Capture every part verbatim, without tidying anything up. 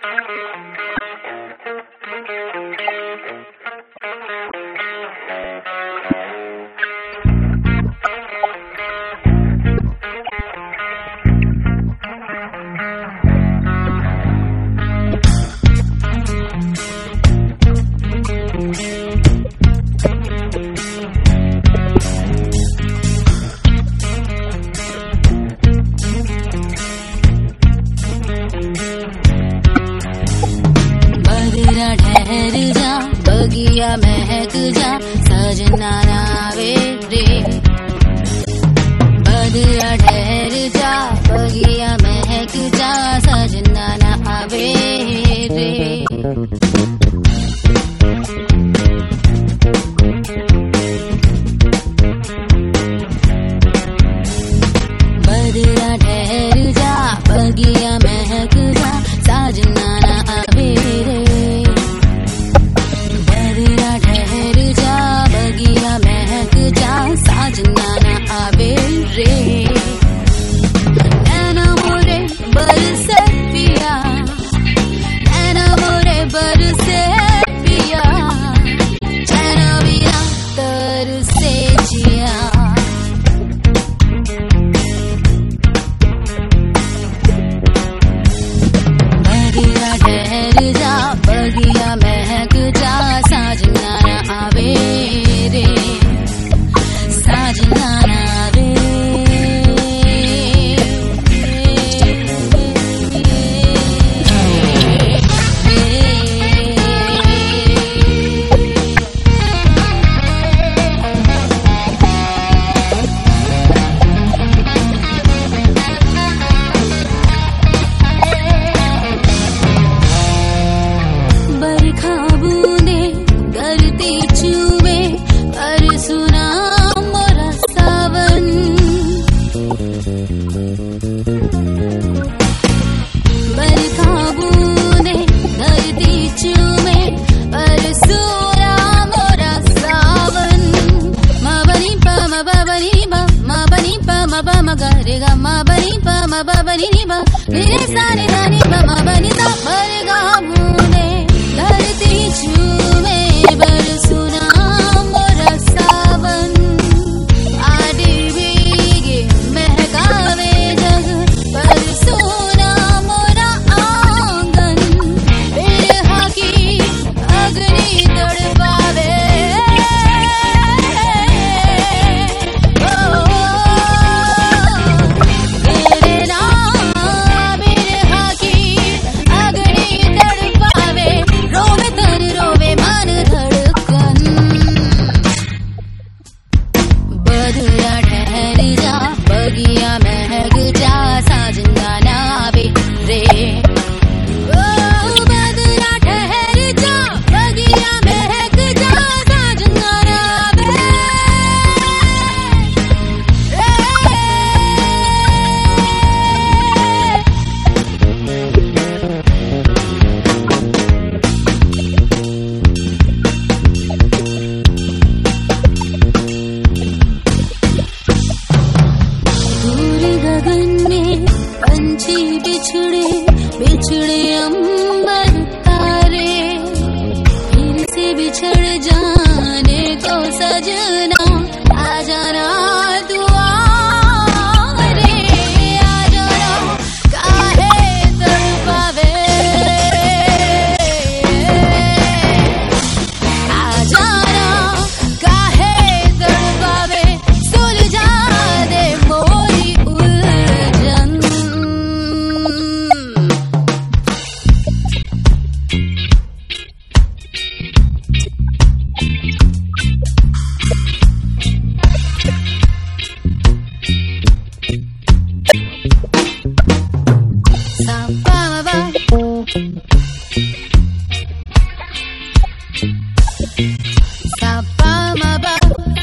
ठहर जा बगिया महक जा सजना नावे रे। बदरा ठहर जा बगिया महक जा सजना नावे रे। बदरा ठहर जा बगिया महक जा सजना नावे रे। ठहर जा बगिया महक जा साजना ना आवे रे। नैना मोरे बरसे पिया नैना मोरे बरसे पिया चैना बिना तरसे जिया। बगिया ठहर जा बगिया महक जा साजना ना आवे रे साजना ना आवे। बरखा बूंदे करती चूमे पर सुना मोरा सावन। बरखा बूंदे करती चूमे पर सुना मोरा सावन। मा बनी पा मा बा बनी बा मा बनी पा मा बा मा गा रे गा मा बनी पा मा बा बनी नी बा रे सा रे गा नी बा मा बनी सा। बरखा बूंदे धरती चूमे बर सुना मोरा सावन। आडे भीगे महकावे जग पर सुना मोरा आंगन। बिरहा की अग्नि तड़पावे तेरे नाम। बिरहा की अग्नि तड़पावे रोवे तन रोवे मन धड़कन। बदरा ठहर जा बगिया महक जा साजना नावे रे। ओ बदरा ठहर जा बगिया महक जा साजना नावे रे। दूर गगन में पंछी बिछड़े बिछड़े अंबर तारे। फिर से बिछड़ जाने को सजना आ जाना दुआरे। आ जाना काहे तड़पावे आ जाना काहे तड़पावे सुलझा दे मोरी उलझन। Sa pa ma ba sa pa ma ba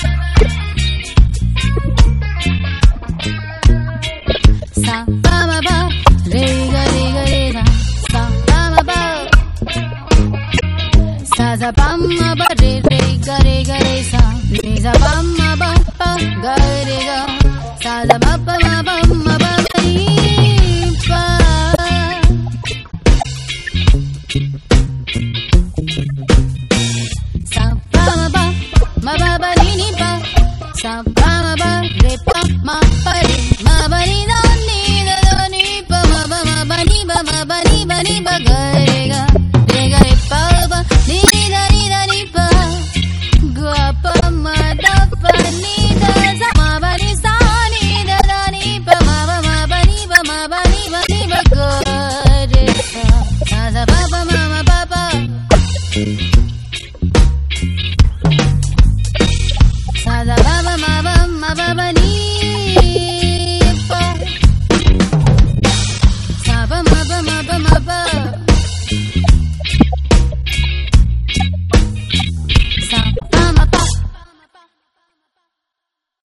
sa pa ma ba re ga re ga re na sa pa ma ba sa za pa ma ba re re ga re ga re sa ni za pa ma